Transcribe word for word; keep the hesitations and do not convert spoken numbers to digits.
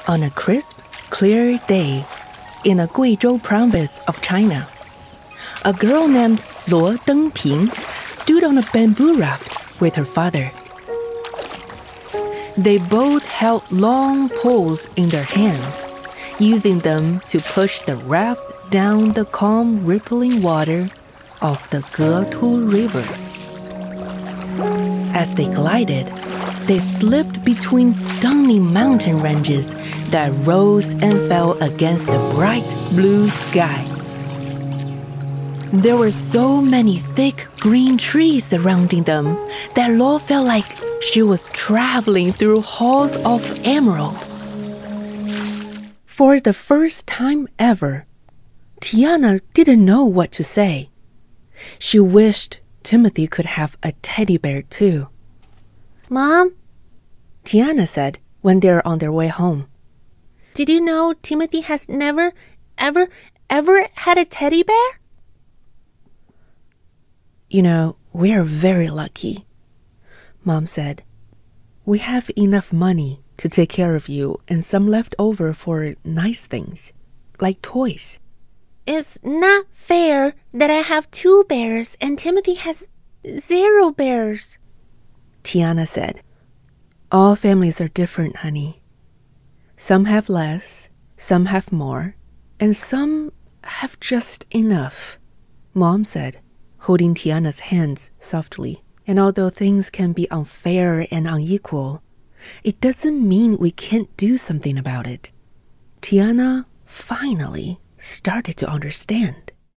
On a crisp, clear day in a Guizhou province of China, a girl named Luo Dengping stood on a bamboo raft with her father. They both held long poles in their hands, using them to push the raft down the calm, rippling water of the Getu River. As they glided, they slipped between stony mountain ranges that rose and fell against the bright blue sky. There were so many thick green trees surrounding them that Luo felt like she was traveling through halls of emerald. For the first time ever, Tiana didn't know what to say. She wished Timothy could have a teddy bear too. Mom, Tiana said when they were on their way home. Did you know Timothy has never, ever, ever had a teddy bear? You know, we are very lucky, Mom said. We have enough money to take care of you and some left over for nice things, like toys. It's not fair that I have two bears and Timothy has zero bears, Tiana said. All families are different, honey. Some have less, some have more, and some have just enough, Mom said, holding Tiana's hands softly. And although things can be unfair and unequal, it doesn't mean we can't do something about it. Tiana finally started to understand.